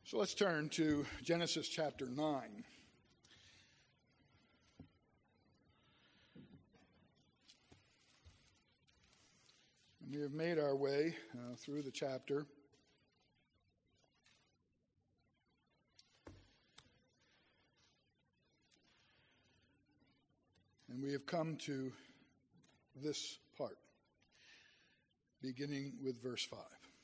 So let's turn to Genesis chapter 9. And we have made our way through the chapter. And we have come to this part, beginning with verse 5.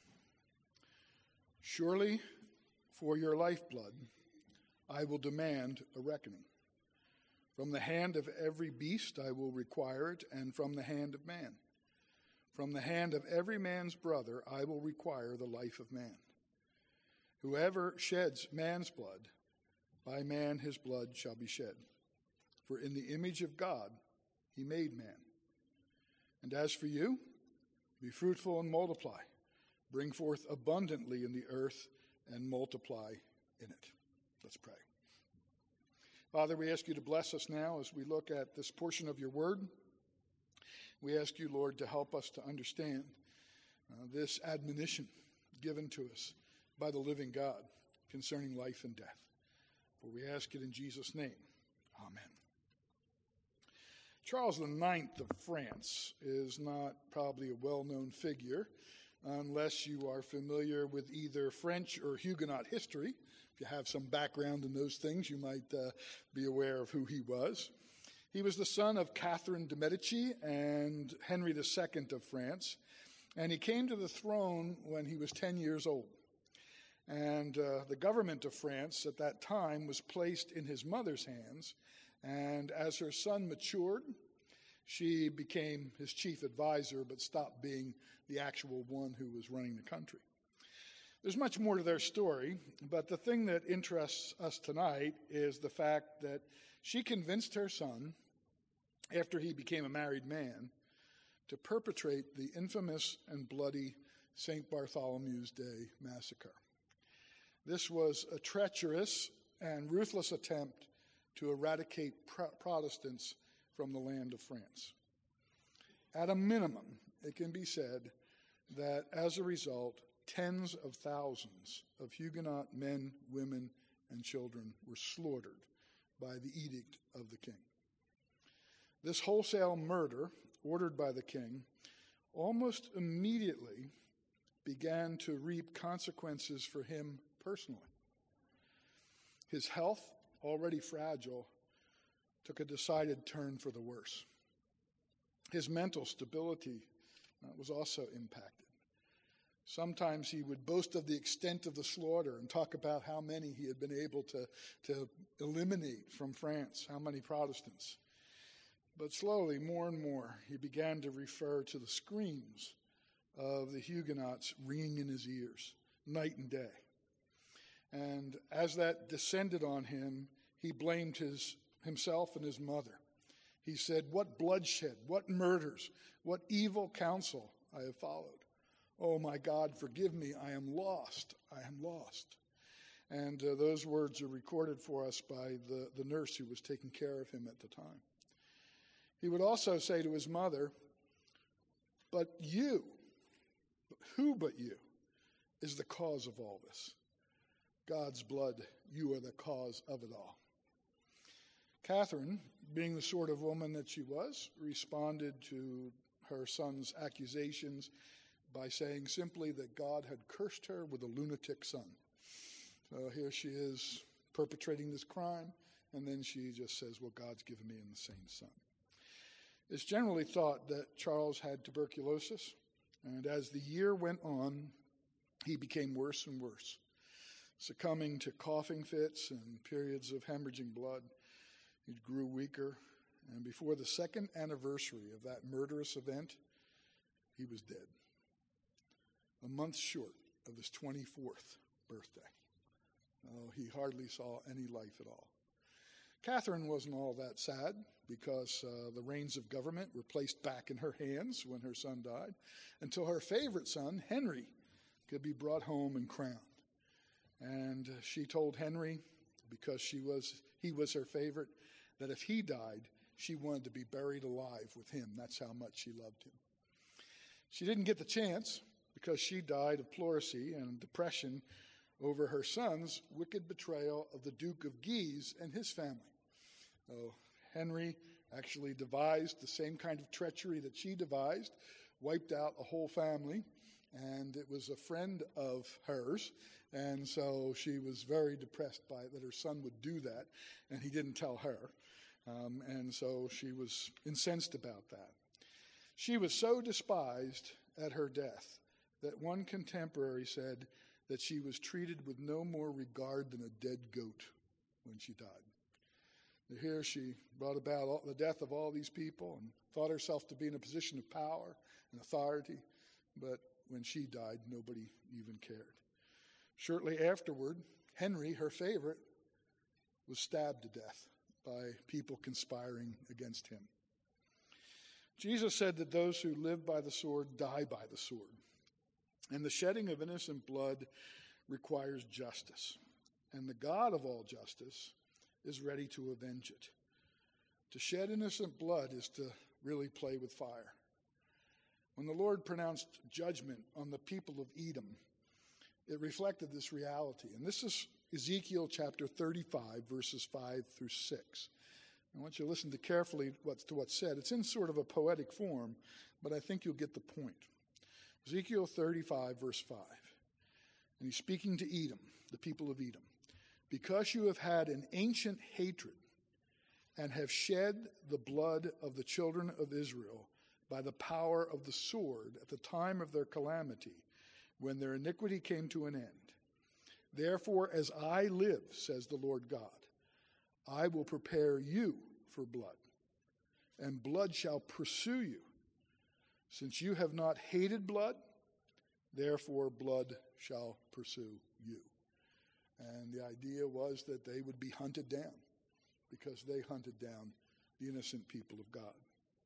Surely, for your lifeblood, I will demand a reckoning. From the hand of every beast I will require it, and from the hand of man. From the hand of every man's brother I will require the life of man. Whoever sheds man's blood, by man his blood shall be shed. For in the image of God he made man. And as for you, be fruitful and multiply. Bring forth abundantly in the earth and multiply in it. Let's pray. Father, we ask you to bless us now as we look at this portion of your word. We ask you, Lord, to help us to understand this admonition given to us by the living God concerning life and death. For we ask it in Jesus' name. Amen. Charles IX of France is not probably a well-known figure unless you are familiar with either French or Huguenot history. If you have some background in those things, you might be aware of who he was. He was the son of Catherine de' Medici and Henry II of France, and he came to the throne when he was 10 years old. And the government of France at that time was placed in his mother's hands, and as her son matured, she became his chief advisor, but stopped being the actual one who was running the country. There's much more to their story, but the thing that interests us tonight is the fact that she convinced her son, after he became a married man, to perpetrate the infamous and bloody St. Bartholomew's Day massacre. This was a treacherous and ruthless attempt to eradicate Protestants from the land of France. At a minimum, it can be said that as a result, tens of thousands of Huguenot men, women, and children were slaughtered by the edict of the king. This wholesale murder, ordered by the king, almost immediately began to reap consequences for him personally. His health, already fragile, took a decided turn for the worse. His mental stability was also impacted. Sometimes he would boast of the extent of the slaughter and talk about how many he had been able to eliminate from France, how many Protestants. But slowly, more and more, he began to refer to the screams of the Huguenots ringing in his ears, night and day. And as that descended on him, he blamed himself and his mother. He said, "What bloodshed, what murders, what evil counsel I have followed. Oh my God, forgive me, I am lost, I am lost." And those words are recorded for us by the nurse who was taking care of him at the time. He would also say to his mother, "But you, who but you, is the cause of all this? God's blood, you are the cause of it all." Catherine, being the sort of woman that she was, responded to her son's accusations by saying simply that God had cursed her with a lunatic son. So here she is perpetrating this crime, and then she just says, "Well, God's given me an insane son." It's generally thought that Charles had tuberculosis, and as the year went on, he became worse and worse, succumbing to coughing fits and periods of hemorrhaging blood. He grew weaker, and before the second anniversary of that murderous event, he was dead, a month short of his 24th birthday. Oh, he hardly saw any life at all. Catherine wasn't all that sad because the reins of government were placed back in her hands when her son died, until her favorite son, Henry, could be brought home and crowned. And she told Henry, because he was her favorite, that if he died, she wanted to be buried alive with him. That's how much she loved him. She didn't get the chance because she died of pleurisy and depression over her son's wicked betrayal of the Duke of Guise and his family. So Henry actually devised the same kind of treachery that she devised, wiped out a whole family, and it was a friend of hers, and so she was very depressed by it that her son would do that, and he didn't tell her, and so she was incensed about that. She was so despised at her death that one contemporary said that she was treated with no more regard than a dead goat when she died. Here she brought about the death of all these people and thought herself to be in a position of power and authority, but when she died, nobody even cared. Shortly afterward, Henry, her favorite, was stabbed to death by people conspiring against him. Jesus said that those who live by the sword die by the sword, and the shedding of innocent blood requires justice, and the God of all justice is ready to avenge it. To shed innocent blood is to really play with fire. When the Lord pronounced judgment on the people of Edom, it reflected this reality. And this is Ezekiel chapter 35, verses 5 through 6. I want you to listen carefully to what's said. It's in sort of a poetic form, but I think you'll get the point. Ezekiel 35, verse 5. And he's speaking to Edom, the people of Edom. Because you have had an ancient hatred and have shed the blood of the children of Israel by the power of the sword at the time of their calamity, when their iniquity came to an end. Therefore, as I live, says the Lord God, I will prepare you for blood, and blood shall pursue you. Since you have not hated blood, therefore blood shall pursue you. And the idea was that they would be hunted down because they hunted down the innocent people of God.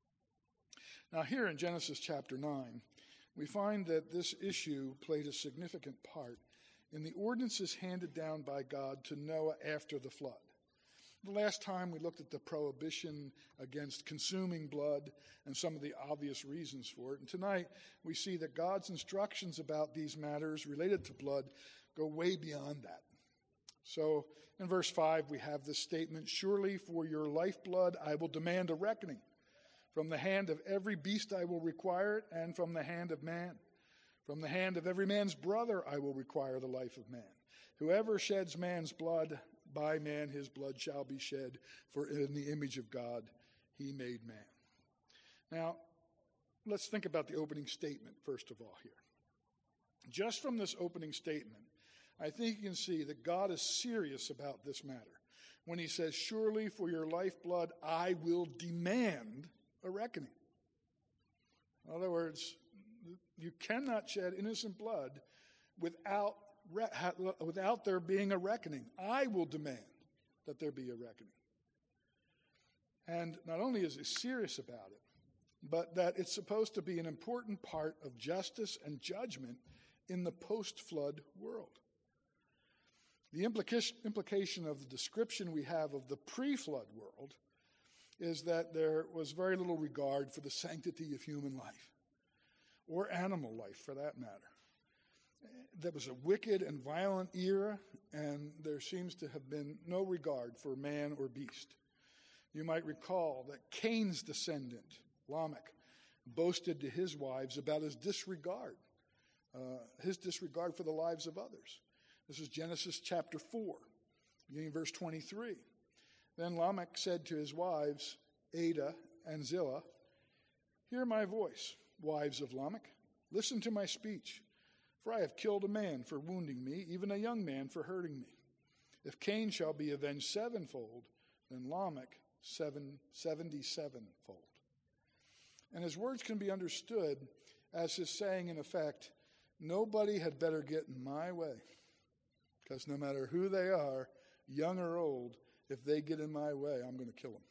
Now here in Genesis chapter 9, we find that this issue played a significant part in the ordinances handed down by God to Noah after the flood. The last time we looked at the prohibition against consuming blood and some of the obvious reasons for it. And tonight we see that God's instructions about these matters related to blood go way beyond that. So in verse 5 we have this statement, surely for your lifeblood I will demand a reckoning. From the hand of every beast I will require it, and from the hand of man. From the hand of every man's brother I will require the life of man. Whoever sheds man's blood, by man his blood shall be shed, for in the image of God he made man. Now, let's think about the opening statement first of all here. Just from this opening statement, I think you can see that God is serious about this matter. When he says, surely for your lifeblood I will demand a reckoning. In other words, you cannot shed innocent blood without there being a reckoning. I will demand that there be a reckoning. And not only is he serious about it, but that it's supposed to be an important part of justice and judgment in the post-flood world. The implication of the description we have of the pre-flood world is that there was very little regard for the sanctity of human life, or animal life for that matter. There was a wicked and violent era, and there seems to have been no regard for man or beast. You might recall that Cain's descendant, Lamech, boasted to his wives about his disregard for the lives of others. This is Genesis chapter 4, beginning verse 23. Then Lamech said to his wives, Adah and Zillah, hear my voice, wives of Lamech. Listen to my speech. For I have killed a man for wounding me, even a young man for hurting me. If Cain shall be avenged sevenfold, then Lamech 77-fold. And his words can be understood as his saying, in effect, nobody had better get in my way. Because no matter who they are, young or old, if they get in my way, I'm going to kill them.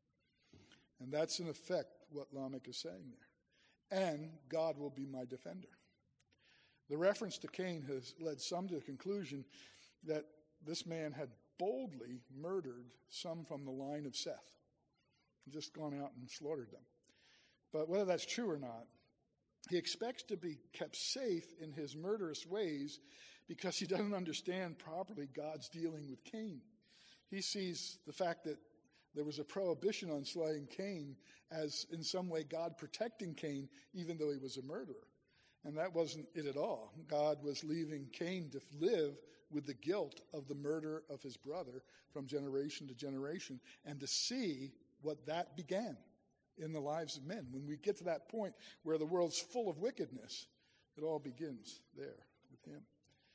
And that's in effect what Lamech is saying there. And God will be my defender. The reference to Cain has led some to the conclusion that this man had boldly murdered some from the line of Seth. He'd just gone out and slaughtered them. But whether that's true or not, he expects to be kept safe in his murderous ways because he doesn't understand properly God's dealing with Cain. He sees the fact that there was a prohibition on slaying Cain as in some way God protecting Cain even though he was a murderer. And that wasn't it at all. God was leaving Cain to live with the guilt of the murder of his brother from generation to generation and to see what that began in the lives of men. When we get to that point where the world's full of wickedness, it all begins there with him.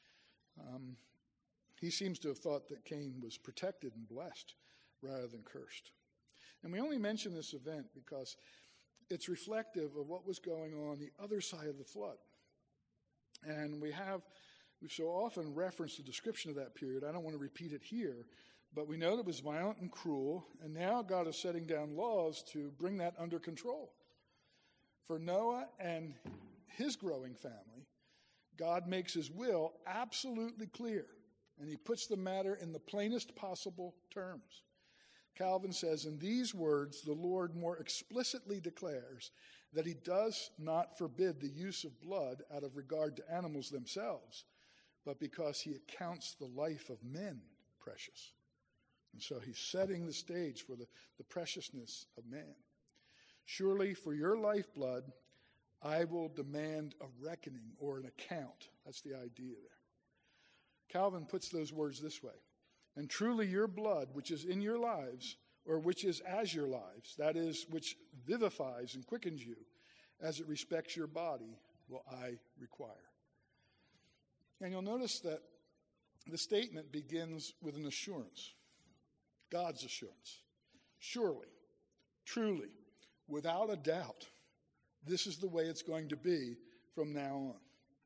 He seems to have thought that Cain was protected and blessed rather than cursed. And we only mention this event because it's reflective of what was going on the other side of the flood. And we've so often referenced the description of that period. I don't want to repeat it here, but we know it was violent and cruel, and now God is setting down laws to bring that under control. For Noah and his growing family, God makes his will absolutely clear, and he puts the matter in the plainest possible terms. Calvin says, in these words, the Lord more explicitly declares that he does not forbid the use of blood out of regard to animals themselves, but because he accounts the life of men precious. And so he's setting the stage for the preciousness of man. Surely for your lifeblood, I will demand a reckoning or an account. That's the idea there. Calvin puts those words this way. And truly your blood, which is in your lives, or which is as your lives, that is, which vivifies and quickens you, as it respects your body, will I require. And you'll notice that the statement begins with an assurance, God's assurance. Surely, truly, without a doubt, this is the way it's going to be from now on.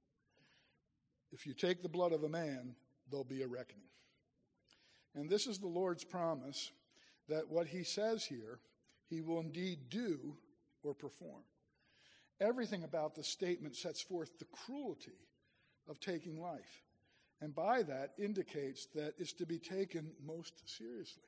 If you take the blood of a man, there'll be a reckoning. And this is the Lord's promise that what he says here, he will indeed do or perform. Everything about the statement sets forth the cruelty of taking life, and by that indicates that it's to be taken most seriously.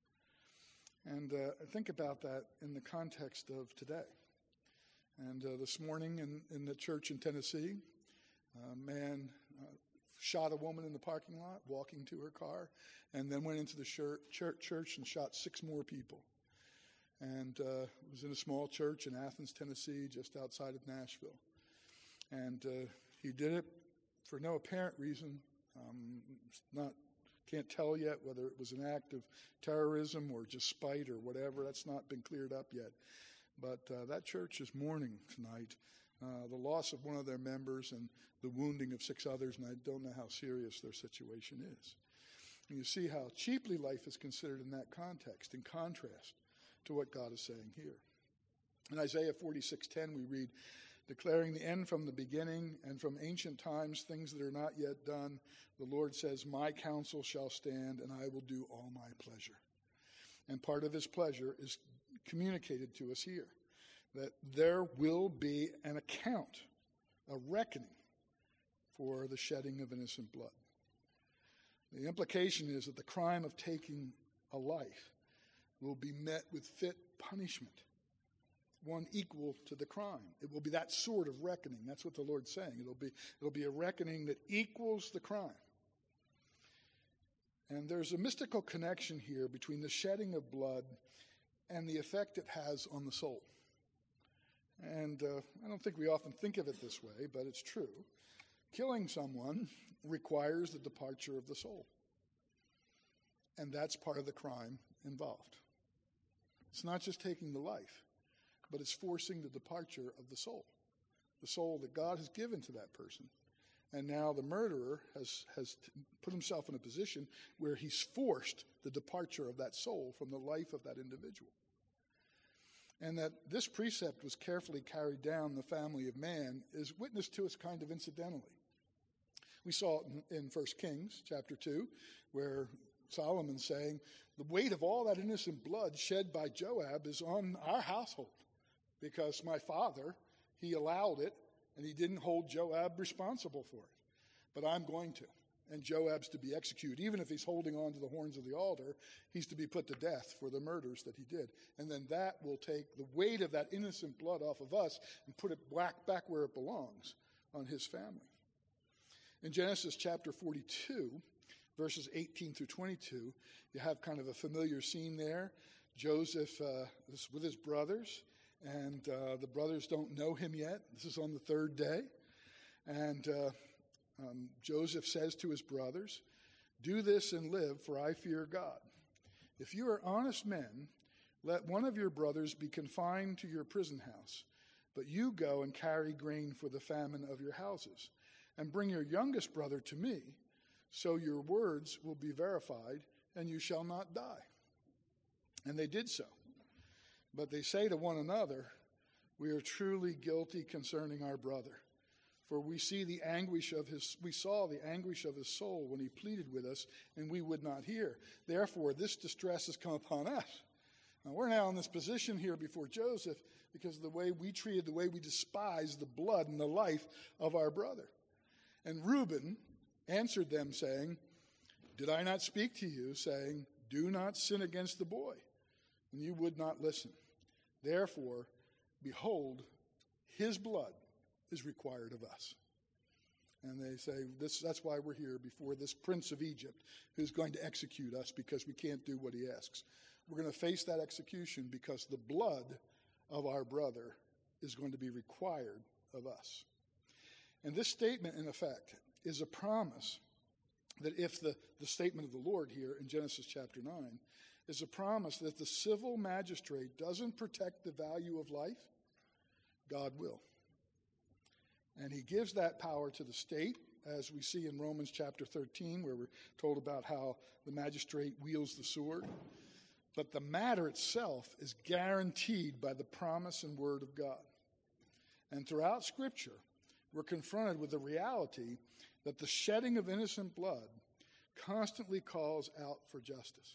And think about that in the context of today. And this morning in the church in Tennessee, a man shot a woman in the parking lot, walking to her car, and then went into the church and shot 6 more people. And it was in a small church in Athens, Tennessee, just outside of Nashville. And he did it for no apparent reason. Can't tell yet whether it was an act of terrorism or just spite or whatever. That's not been cleared up yet. But that church is mourning tonight the loss of one of their members and the wounding of 6 others, and I don't know how serious their situation is. And you see how cheaply life is considered in that context, in contrast to what God is saying here. In Isaiah 46:10, we read, declaring the end from the beginning and from ancient times, things that are not yet done, the Lord says, my counsel shall stand, and I will do all my pleasure. And part of his pleasure is communicated to us here, that there will be an account, a reckoning for the shedding of innocent blood. The implication is that the crime of taking a life will be met with fit punishment, one equal to the crime. It will be that sort of reckoning. That's what the Lord's saying. It'll be a reckoning that equals the crime. And there's a mystical connection here between the shedding of blood and the effect it has on the soul. And I don't think we often think of it this way, but it's true. Killing someone requires the departure of the soul. And that's part of the crime involved. It's not just taking the life, but it's forcing the departure of the soul that God has given to that person. And now the murderer has put himself in a position where he's forced the departure of that soul from the life of that individual. And that this precept was carefully carried down the family of man is witnessed to us kind of incidentally. We saw it in 1 Kings chapter 2, where Solomon's saying, the weight of all that innocent blood shed by Joab is on our household, because my father, he allowed it, and he didn't hold Joab responsible for it. But I'm going to. And Joab's to be executed. Even if he's holding on to the horns of the altar, he's to be put to death for the murders that he did. And then that will take the weight of that innocent blood off of us and put it back where it belongs, on his family. In Genesis chapter 42, verses 18 through 22, you have kind of a familiar scene there. Joseph is with his brothers, and the brothers don't know him yet. This is on the third day. And Joseph says to his brothers, "Do this and live, for I fear God. If you are honest men, let one of your brothers be confined to your prison house, but you go and carry grain for the famine of your houses, and bring your youngest brother to me, so your words will be verified, and you shall not die." And they did so. But they say to one another, "We are truly guilty concerning our brother. For we saw the anguish of his soul when he pleaded with us, and we would not hear. Therefore, this distress has come upon us." Now, we're now in this position here before Joseph because of the way we treated, the way we despised the blood and the life of our brother. And Reuben answered them, saying, "Did I not speak to you, saying, 'Do not sin against the boy'? And you would not listen. Therefore, behold, his blood is required of us." And they say, that's why we're here before this prince of Egypt who's going to execute us because we can't do what he asks. We're going to face that execution because the blood of our brother is going to be required of us. And this statement, in effect, is a promise that if the statement of the Lord here in Genesis chapter 9 is a promise that if the civil magistrate doesn't protect the value of life, God will. And he gives that power to the state, as we see in Romans chapter 13, where we're told about how the magistrate wields the sword. But the matter itself is guaranteed by the promise and word of God. And throughout Scripture, we're confronted with the reality that the shedding of innocent blood constantly calls out for justice.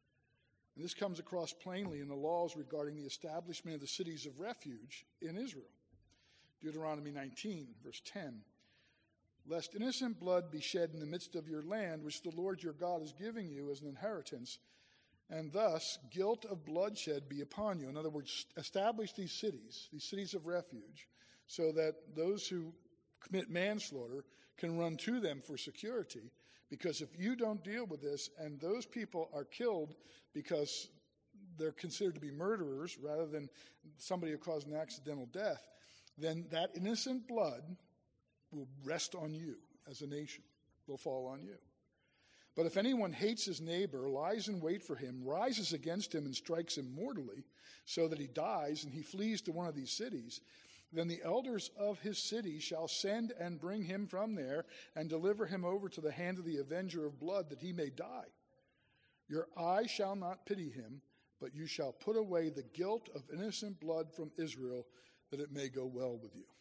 And this comes across plainly in the laws regarding the establishment of the cities of refuge in Israel. Deuteronomy 19, verse 10. "Lest innocent blood be shed in the midst of your land, which the Lord your God is giving you as an inheritance, and thus guilt of bloodshed be upon you." In other words, establish these cities of refuge, so that those who commit manslaughter can run to them for security. Because if you don't deal with this and those people are killed because they're considered to be murderers rather than somebody who caused an accidental death, then that innocent blood will rest on you as a nation, will fall on you. "But if anyone hates his neighbor, lies in wait for him, rises against him and strikes him mortally, so that he dies and he flees to one of these cities, then the elders of his city shall send and bring him from there and deliver him over to the hand of the avenger of blood, that he may die. Your eye shall not pity him, but you shall put away the guilt of innocent blood from Israel, that it may go well with you."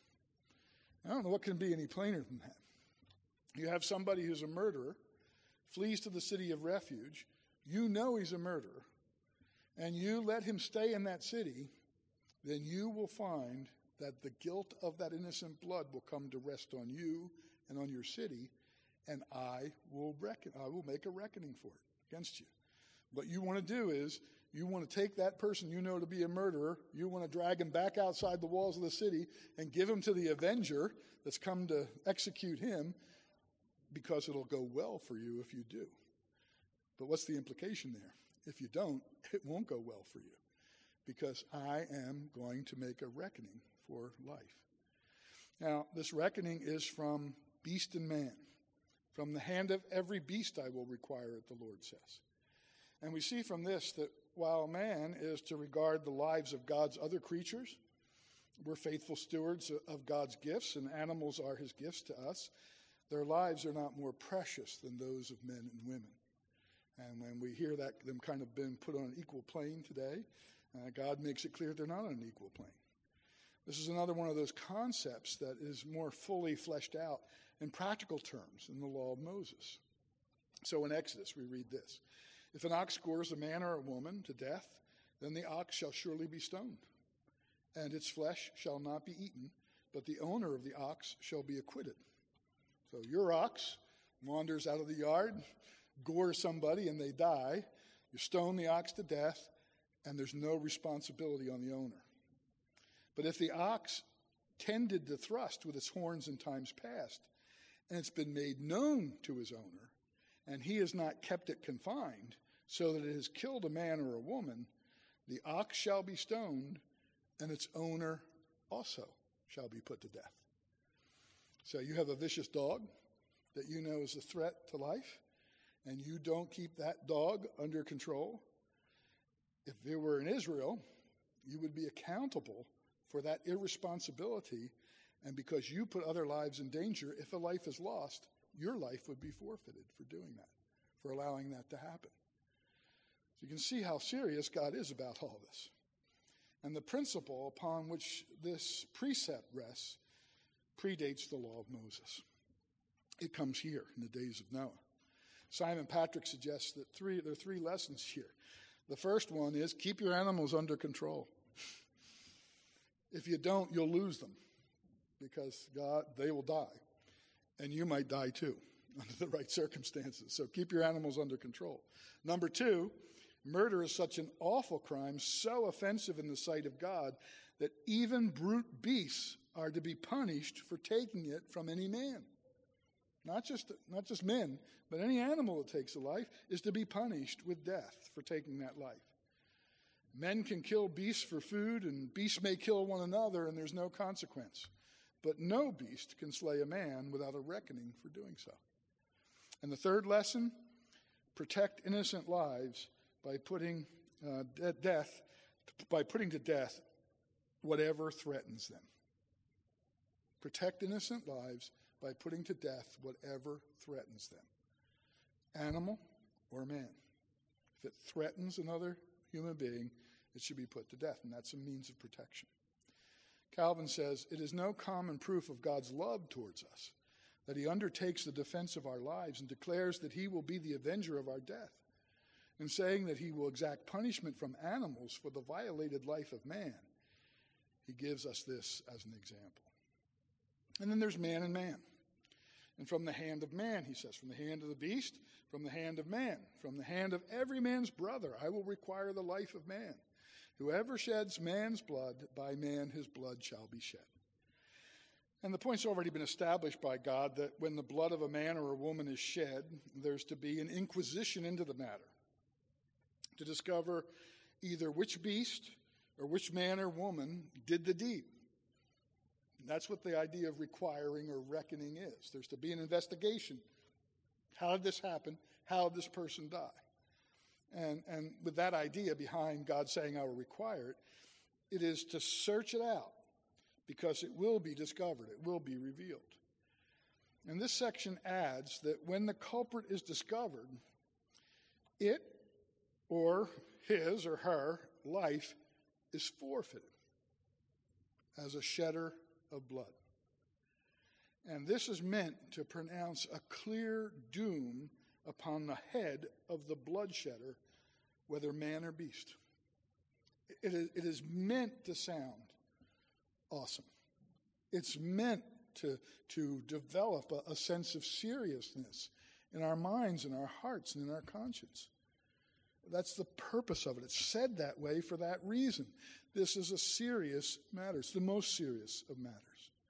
I don't know what can be any plainer than that. You have somebody who's a murderer, flees to the city of refuge, you know he's a murderer, and you let him stay in that city, then you will find that the guilt of that innocent blood will come to rest on you and on your city, and I will make a reckoning for it against you. What you want to do is, you want to take that person you know to be a murderer, you want to drag him back outside the walls of the city and give him to the avenger that's come to execute him, because it'll go well for you if you do. But what's the implication there? If you don't, it won't go well for you, because I am going to make a reckoning for life. Now, this reckoning is from beast and man. From the hand of every beast I will require it, the Lord says. And we see from this that while man is to regard the lives of God's other creatures, we're faithful stewards of God's gifts, and animals are his gifts to us, their lives are not more precious than those of men and women. And when we hear that them kind of been put on an equal plane today, God makes it clear they're not on an equal plane. This is another one of those concepts that is more fully fleshed out in practical terms in the law of Moses. So in Exodus, we read this: "If an ox gores a man or a woman to death, then the ox shall surely be stoned, and its flesh shall not be eaten, but the owner of the ox shall be acquitted." So your ox wanders out of the yard, gores somebody, and they die. You stone the ox to death, and there's no responsibility on the owner. But if the ox tended the thrust with its horns in times past, and it's been made known to his owner, and he has not kept it confined, so that it has killed a man or a woman, the ox shall be stoned, and its owner also shall be put to death. So you have a vicious dog that you know is a threat to life, and you don't keep that dog under control. If it were in Israel, you would be accountable for that irresponsibility, and because you put other lives in danger, if a life is lost, your life would be forfeited for doing that, for allowing that to happen. So you can see how serious God is about all this. And the principle upon which this precept rests predates the law of Moses. It comes here in the days of Noah. Simon Patrick suggests that there are three lessons here. The first one is keep your animals under control. If you don't, you'll lose them, because they will die, and you might die too under the right circumstances. So keep your animals under control. Number two, murder is such an awful crime, so offensive in the sight of God, that even brute beasts are to be punished for taking it from any man. Not just men, but any animal that takes a life is to be punished with death for taking that life. Men can kill beasts for food, and beasts may kill one another, and there's no consequence. But no beast can slay a man without a reckoning for doing so. And the third lesson, protect innocent lives by putting to death whatever threatens them. Protect innocent lives by putting to death whatever threatens them, animal or man. If it threatens another human being, it should be put to death, and that's a means of protection. Calvin says, it is no common proof of God's love towards us that he undertakes the defense of our lives and declares that he will be the avenger of our death. In saying that he will exact punishment from animals for the violated life of man, he gives us this as an example. And then there's man and man. And from the hand of man, he says, from the hand of the beast, from the hand of man, from the hand of every man's brother, I will require the life of man. Whoever sheds man's blood, by man his blood shall be shed. And the point's already been established by God that when the blood of a man or a woman is shed, there's to be an inquisition into the matter to discover either which beast or which man or woman did the deed. And that's what the idea of requiring or reckoning is. There's to be an investigation. How did this happen? How did this person die? And with that idea behind God saying I will require it, it is to search it out, because it will be discovered. It will be revealed. And this section adds that when the culprit is discovered, it or his or her life is forfeited as a shedder of blood. And this is meant to pronounce a clear doom upon the head of the bloodshedder, whether man or beast. It is meant to sound awesome. It's meant to develop a sense of seriousness in our minds, in our hearts, and in our conscience. That's the purpose of it. It's said that way for that reason. This is a serious matter. It's the most serious of matters.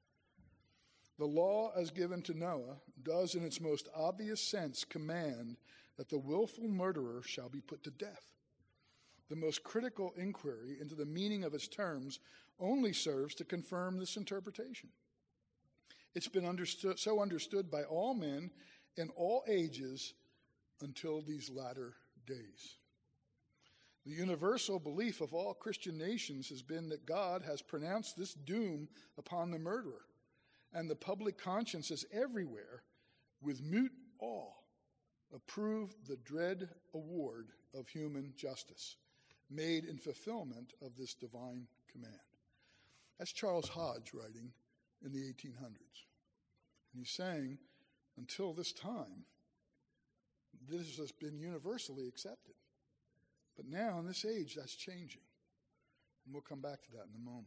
The law as given to Noah does in its most obvious sense command that the willful murderer shall be put to death. The most critical inquiry into the meaning of its terms only serves to confirm this interpretation. It's been so understood by all men in all ages until these latter days. The universal belief of all Christian nations has been that God has pronounced this doom upon the murderer, and the public consciences everywhere, with mute awe, approve the dread award of human justice, made in fulfillment of this divine command. That's Charles Hodge writing in the 1800s. And he's saying, until this time, this has been universally accepted. But now, in this age, that's changing. And we'll come back to that in a moment.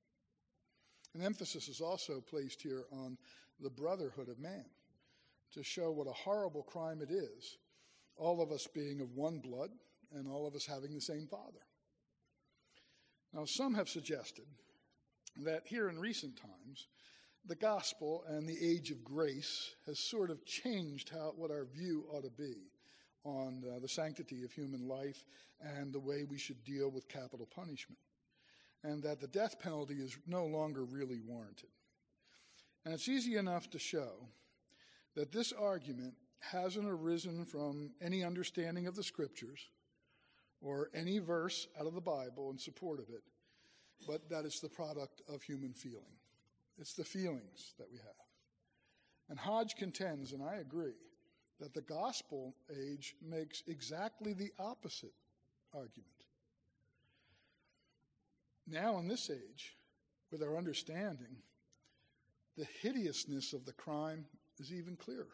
An emphasis is also placed here on the brotherhood of man, to show what a horrible crime it is, all of us being of one blood and all of us having the same father. Now, some have suggested that here in recent times, the gospel and the age of grace has sort of changed what our view ought to be on the sanctity of human life and the way we should deal with capital punishment, and that the death penalty is no longer really warranted. And it's easy enough to show that this argument hasn't arisen from any understanding of the Scriptures or any verse out of the Bible in support of it, but that it's the product of human feeling. It's the feelings that we have. And Hodge contends, and I agree, that the gospel age makes exactly the opposite argument. Now in this age, with our understanding, the hideousness of the crime is even clearer.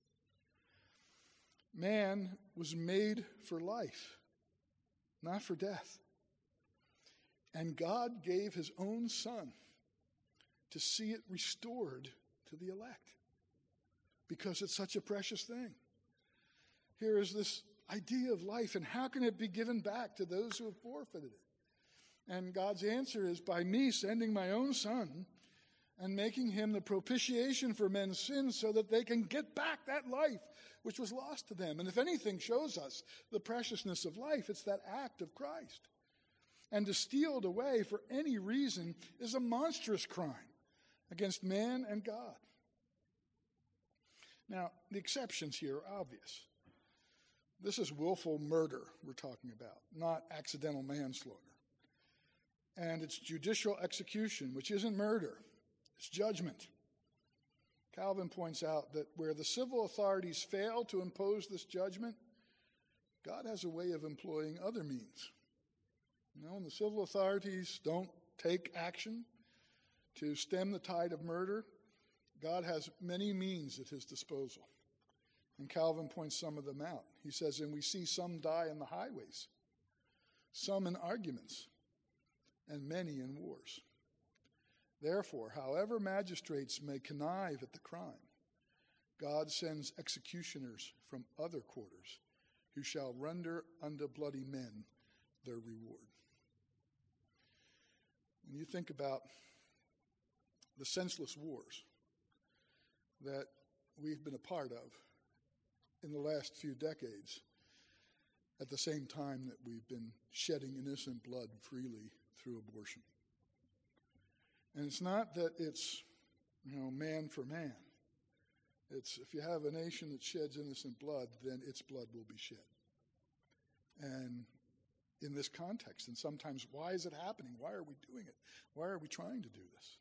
Man was made for life, not for death. And God gave his own Son to see it restored to the elect, because it's such a precious thing. Here is this idea of life, and how can it be given back to those who have forfeited it? And God's answer is by me sending my own Son and making him the propitiation for men's sins so that they can get back that life which was lost to them. And if anything shows us the preciousness of life, it's that act of Christ. And to steal it away for any reason is a monstrous crime against man and God. Now, the exceptions here are obvious. This is willful murder we're talking about, not accidental manslaughter. And it's judicial execution, which isn't murder, it's judgment. Calvin points out that where the civil authorities fail to impose this judgment, God has a way of employing other means. When the civil authorities don't take action to stem the tide of murder, God has many means at his disposal. And Calvin points some of them out. He says, and we see some die in the highways, some in arguments, and many in wars. Therefore, however magistrates may connive at the crime, God sends executioners from other quarters who shall render unto bloody men their reward. When you think about the senseless wars that we've been a part of in the last few decades, at the same time that we've been shedding innocent blood freely through abortion. And it's not that it's, man for man. It's if you have a nation that sheds innocent blood, then its blood will be shed. And in this context, and sometimes, why is it happening? Why are we doing it? Why are we trying to do this?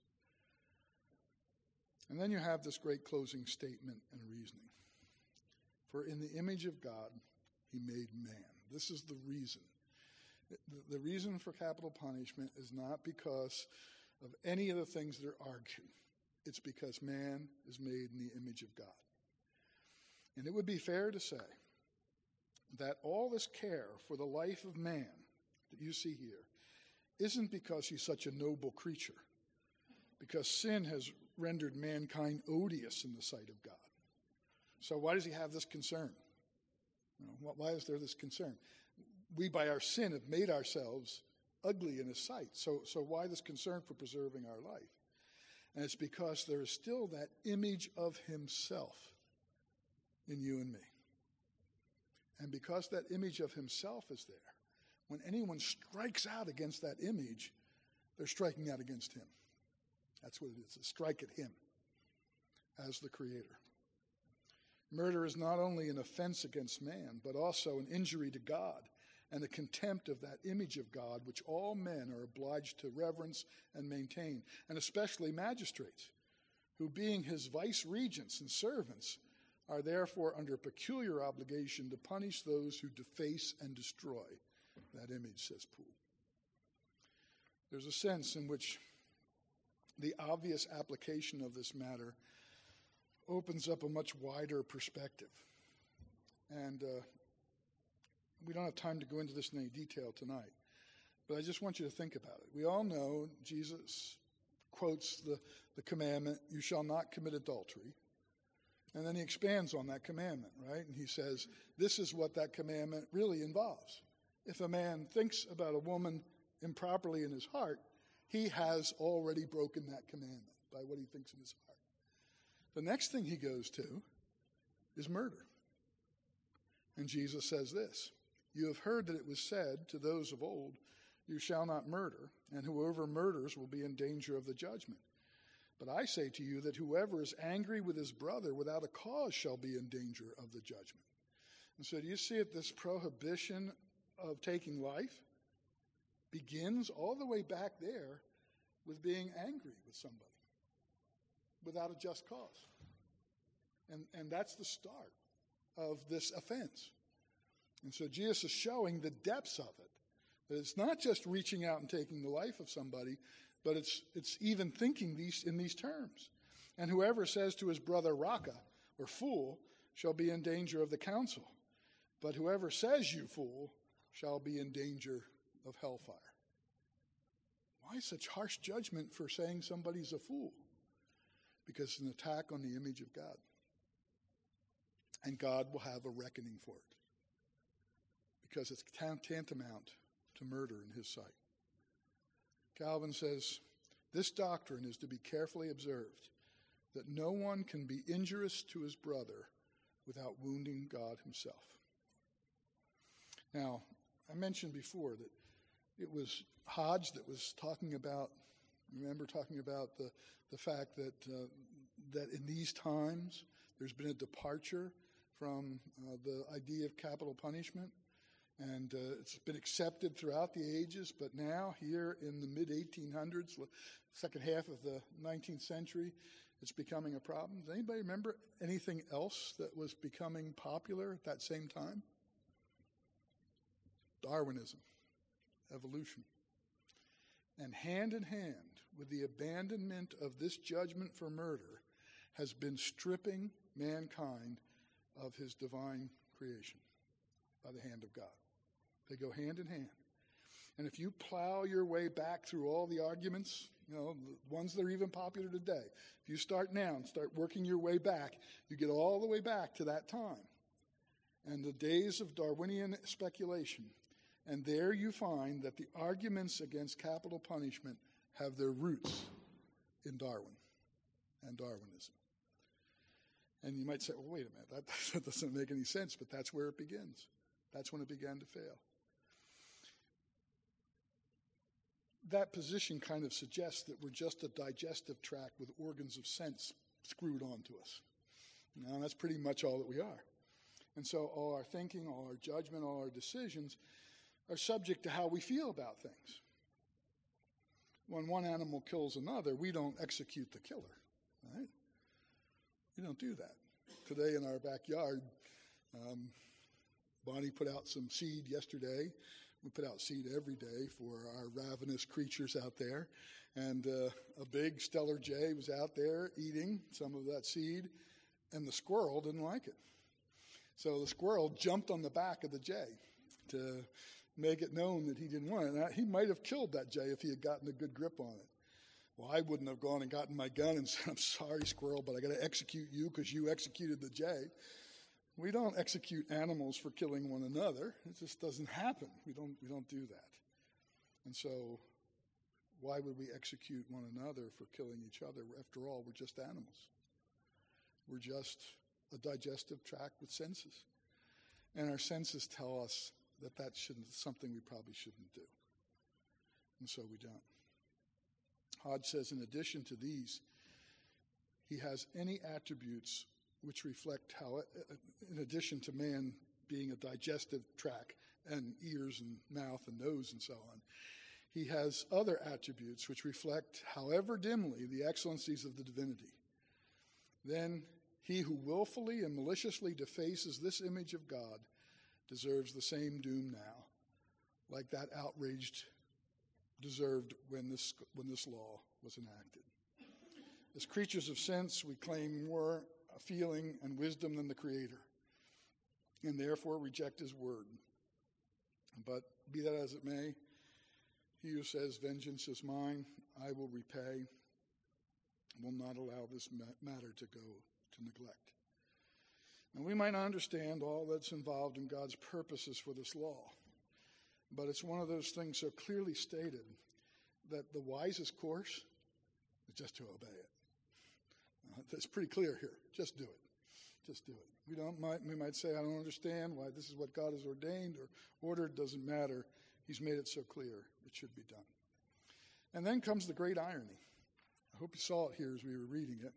And then you have this great closing statement and reasoning. For in the image of God, he made man. This is the reason. The reason for capital punishment is not because of any of the things that are argued. It's because man is made in the image of God. And it would be fair to say that all this care for the life of man that you see here isn't because he's such a noble creature, because sin has rendered mankind odious in the sight of God. So why does he have this concern? Why is there this concern? We, by our sin, have made ourselves ugly in his sight. So why this concern for preserving our life? And it's because there is still that image of himself in you and me. And because that image of himself is there, when anyone strikes out against that image, they're striking out against him. That's what it is, a strike at him as the creator. Murder is not only an offense against man, but also an injury to God and a contempt of that image of God which all men are obliged to reverence and maintain, and especially magistrates, who being his vice-regents and servants are therefore under peculiar obligation to punish those who deface and destroy that image, says Poole. There's a sense in which the obvious application of this matter opens up a much wider perspective. And we don't have time to go into this in any detail tonight, but I just want you to think about it. We all know Jesus quotes the commandment, you shall not commit adultery. And then he expands on that commandment, right? And he says, this is what that commandment really involves. If a man thinks about a woman improperly in his heart, he has already broken that commandment by what he thinks in his heart. The next thing he goes to is murder. And Jesus says this, "You have heard that it was said to those of old, 'You shall not murder, and whoever murders will be in danger of the judgment.' But I say to you that whoever is angry with his brother without a cause shall be in danger of the judgment." And so do you see it, this prohibition of taking life begins all the way back there with being angry with somebody without a just cause. And that's the start of this offense. And so Jesus is showing the depths of it. That it's not just reaching out and taking the life of somebody, but it's even thinking in these terms. "And whoever says to his brother, 'Raka,' or 'fool,' shall be in danger of the council. But whoever says 'you fool' shall be in danger of hellfire." Why such harsh judgment for saying somebody's a fool? Because it's an attack on the image of God. And God will have a reckoning for it. Because it's tantamount to murder in his sight. Calvin says, "This doctrine is to be carefully observed, that no one can be injurious to his brother without wounding God himself." Now, I mentioned before that it was Hodge that was talking about the fact that that in these times there's been a departure from the idea of capital punishment. And it's been accepted throughout the ages, but now here in the mid-1800s, second half of the 19th century, it's becoming a problem. Does anybody remember anything else that was becoming popular at that same time? Darwinism, evolution. And hand in hand with the abandonment of this judgment for murder has been stripping mankind of his divine creation by the hand of God. They go hand in hand. And if you plow your way back through all the arguments, the ones that are even popular today, if you start now and start working your way back, you get all the way back to that time and the days of Darwinian speculation. And there you find that the arguments against capital punishment have their roots in Darwin and Darwinism. And you might say, well, wait a minute, that doesn't make any sense, but that's where it begins. That's when it began to fail. That position kind of suggests that we're just a digestive tract with organs of sense screwed onto us. Now, that's pretty much all that we are. And so all our thinking, all our judgment, all our decisions are subject to how we feel about things. When one animal kills another, we don't execute the killer, right? We don't do that. Today in our backyard, Bonnie put out some seed yesterday. We put out seed every day for our ravenous creatures out there. And a big Stellar jay was out there eating some of that seed, and the squirrel didn't like it. So the squirrel jumped on the back of the jay to make it known that he didn't want it. Now, he might have killed that jay if he had gotten a good grip on it. Well, I wouldn't have gone and gotten my gun and said, "I'm sorry, squirrel, but I got to execute you because you executed the jay." We don't execute animals for killing one another. It just doesn't happen. We don't do that. And so why would we execute one another for killing each other? After all, we're just animals. We're just a digestive tract with senses. And our senses tell us that that's something we probably shouldn't do. And so we don't. Hodge says, in addition to these, he has any attributes which reflect how, in addition to man being a digestive tract and ears and mouth and nose and so on, he has other attributes which reflect, however dimly, the excellencies of the divinity. Then he who willfully and maliciously defaces this image of God deserves the same doom now, like that outraged deserved when this law was enacted. As creatures of sense, we claim more feeling and wisdom than the Creator, and therefore reject his word. But be that as it may, he who says, "Vengeance is mine, I will repay," will not allow this matter to go to neglect. And we might not understand all that's involved in God's purposes for this law, but it's one of those things so clearly stated that the wisest course is just to obey it. It's pretty clear here. Just do it. Just do it. We might say, I don't understand why this is what God has ordained or ordered. Doesn't matter. He's made it so clear. It should be done. And then comes the great irony. I hope you saw it here as we were reading it.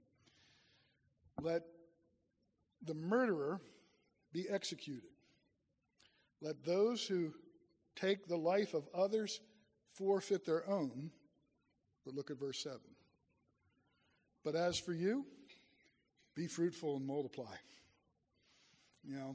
Let the murderer be executed. Let those who take the life of others forfeit their own. But look at verse 7. But as for you, be fruitful and multiply. You know,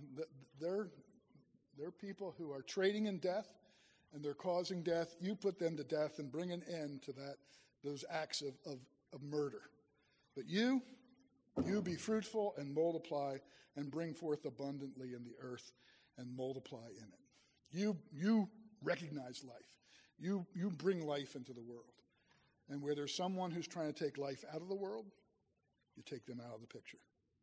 they're people who are trading in death, and they're causing death. You put them to death and bring an end to those acts of murder. But you be fruitful and multiply and bring forth abundantly in the earth and multiply in it. You recognize life. You bring life into the world. And where there's someone who's trying to take life out of the world, you take them out of the picture.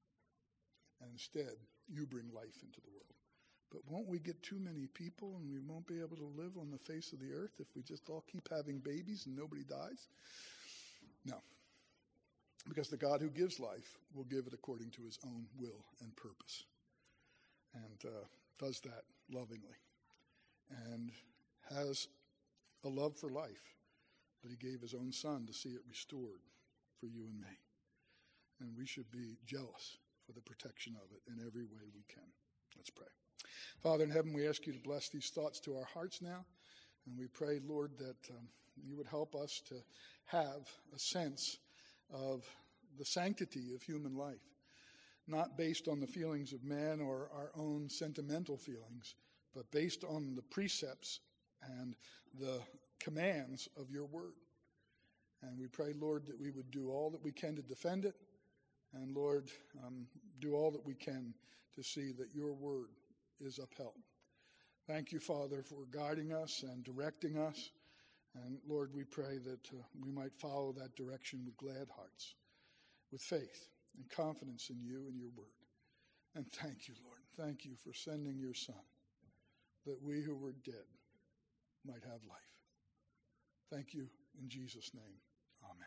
And instead, you bring life into the world. But won't we get too many people and we won't be able to live on the face of the earth if we just all keep having babies and nobody dies? No. Because the God who gives life will give it according to his own will and purpose. And does that lovingly. And has a love for life that he gave his own son to see it restored for you and me. And we should be jealous for the protection of it in every way we can. Let's pray. Father in heaven, we ask you to bless these thoughts to our hearts now. And we pray, Lord, that you would help us to have a sense of the sanctity of human life, not based on the feelings of man or our own sentimental feelings, but based on the precepts and the commands of your word. And we pray, Lord, that we would do all that we can to defend it. And Lord, do all that we can to see that your word is upheld. Thank you, Father, for guiding us and directing us. And Lord, we pray that we might follow that direction with glad hearts, with faith and confidence in you and your word. And thank you, Lord. Thank you for sending your Son, that we who were dead might have life. Thank you in Jesus' name. Amen.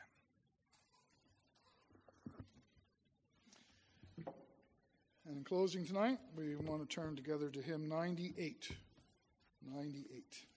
And in closing tonight, we want to turn together to hymn 98. 98.